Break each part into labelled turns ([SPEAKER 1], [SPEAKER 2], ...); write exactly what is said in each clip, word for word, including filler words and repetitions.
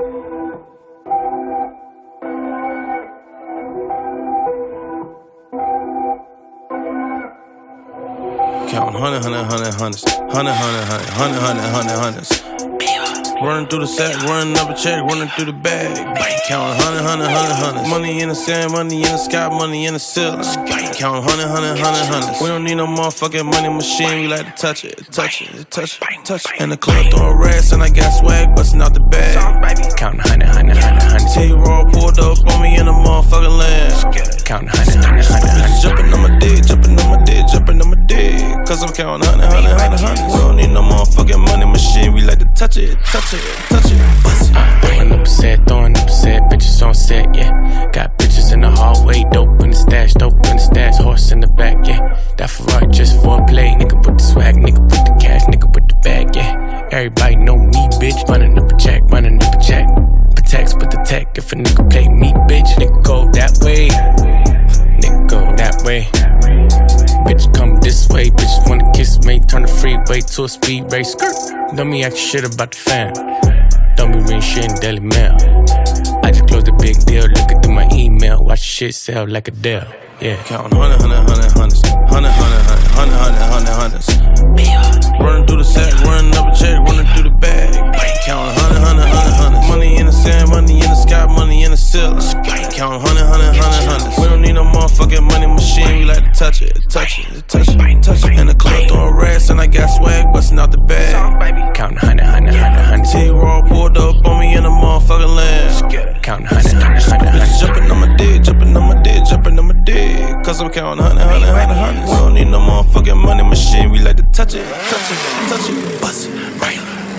[SPEAKER 1] Counting hundred, hundred, hundred, hundreds, hundred, hundred, hundred, hundred, hundred, hundred, hundreds. Running through the sack, running up a check, running through the bag. Counting hundred, hundred, hundred, hundreds. Money in the sand, money in the sky, money in the ceiling. Counting hundred, hundred, hundred, hundreds. We don't need no motherfucking money machine. We like to touch it, touch it, touch it, touch it. In the club throwing rats and I got swag busting out the bag.
[SPEAKER 2] Counting hundred, hundred, hundred, hundreds.
[SPEAKER 1] T-Raw pulled up on me in the motherfucking land.
[SPEAKER 2] Counting hundred, hundred, hundred, hundreds.
[SPEAKER 1] Jumping on my dick, jumping on my dick, jumping on my dick. Cause I'm counting hundred, hundred, hundred, hundreds. We don't need no motherfucking money machine. We like to touch it, touch it, touch it, bust it.
[SPEAKER 2] Uh, throwing up a set, throwing up a set, bitches on set, yeah. Got bitches in the hallway, dope in the stash, dope in the stash, horse in the back, yeah. That Ferrari just for play, nigga put the swag, nigga put the cash, nigga put the bag, yeah. Everybody know me, bitch, running up a check, running up a check. Protects, put the tech, if a nigga play me, bitch, nigga go that way, nigga go that way. Bitch come this way, bitches wanna kiss me, turn the freeway to a speed race, skirt. Don't me act shit about the fam. Don't be reading shit in Daily Mail. I just closed the big deal, looking through my email. Watch shit sell like a deal, yeah.
[SPEAKER 1] Counting hundred, hundred, hundred, hundreds. Hundred, hundred, hundred, hundred, hundred, hundreds. Running through the sack, running up a check, running through the bag. Counting hundred, hundred, hundred, hundreds. Money in the sand, money in the sky, money in the ceiling. Counting hundred, hundred, hundred, hundreds. We don't need no motherfucking money machine. We like to touch it, touch it, touch it, touch it. In the club throwing rats and I got swag busting out the bag.
[SPEAKER 2] Counting hundred, hundred, hundred, hundreds.
[SPEAKER 1] T-Raw pulled up on me in the motherfucking land.
[SPEAKER 2] Counting hundred, hundred, hundred, hundreds.
[SPEAKER 1] Jumping on my dick, jumping on my dick, jumping on my dick. Cause I'm counting hundred, hundred, hundred, hundreds. We don't need no motherfucking money machine. We like to touch it, touch it, touch it, bust it, right.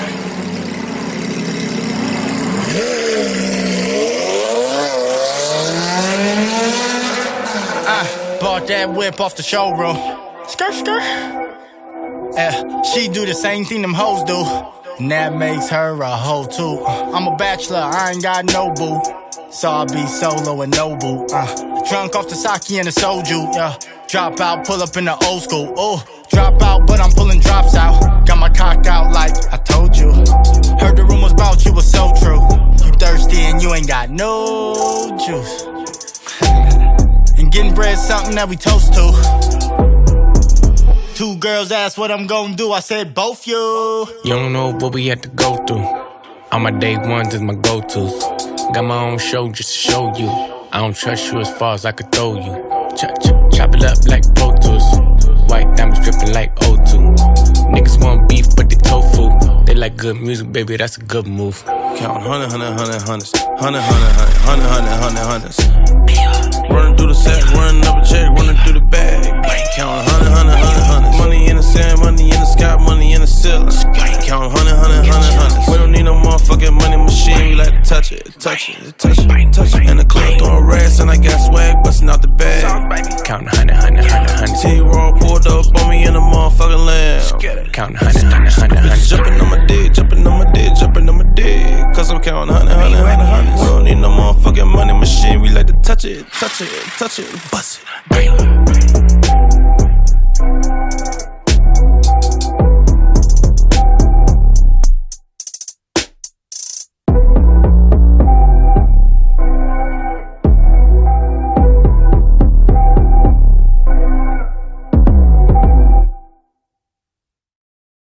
[SPEAKER 3] I bought that whip off the showroom. Skirt, skirt. Yeah, she do the same thing them hoes do, and that makes her a hoe too. I'm a bachelor, I ain't got no boo, so I'll be solo and no boo. Uh, drunk off the sake and the soju, yeah. Drop out, pull up in the old school. Oh, drop out, but I'm pulling drops out. Got my cock out like I told you. Heard the rumors about you was so true. You thirsty and you ain't got no juice. And getting bread something that we toast to. Two girls asked what I'm gon' do, I said both you.
[SPEAKER 2] You don't know what we had to go through. All my day ones is my go-tos. Got my own show just to show you. I don't trust you as far as I could throw you. Chop, chop, chop it up like Pro Tools. White diamonds dripping like O two. Niggas want beef but they tofu. They like good music, baby, that's a good move.
[SPEAKER 1] Counting hundred, hundred, hundred, hundreds. Hundred, hundred, hundred, hundred, hundred, hundred, hundreds. Running through the sack, running up a check, running through the bag. Counting hundred, hundred, hundred, hundreds. Money in the sand, money in the sky, money in the ceiling. Counting hundred, hundred, hundred, hundreds. We don't need no motherfucking money machine. We like to touch it, touch it, touch it, touch it. In the club throwing rats and I got swag busting out the bag.
[SPEAKER 2] Counting hundred, hundred, hundred, hundreds.
[SPEAKER 1] T-Raw pulled up on me in the motherfucking land.
[SPEAKER 2] Counting hundred, hundred, hundred, hundreds.
[SPEAKER 1] Jumping on my dick, jumping on my dick, jumping on my dick. Cause I'm counting hundred, hundred, hundred, hundreds. We don't need no motherfucking money machine. We like to touch it, touch it, touch it, bust it.